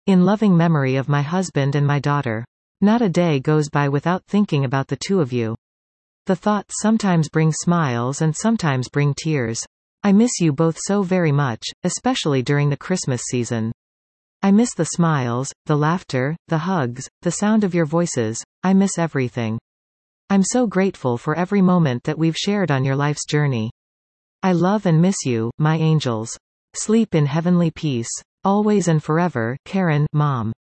In loving memory of my husband and my daughter. Not a day goes by without thinking about the two of you. The thoughts sometimes bring smiles and sometimes bring tears. I miss you both so very much, especially during the Christmas season. I miss the smiles, the laughter, the hugs, the sound of your voices. I miss everything. I'm so grateful for every moment that we've shared on your life's journey. I love and miss you, my angels. Sleep in heavenly peace. Always and forever, Karen, Mom.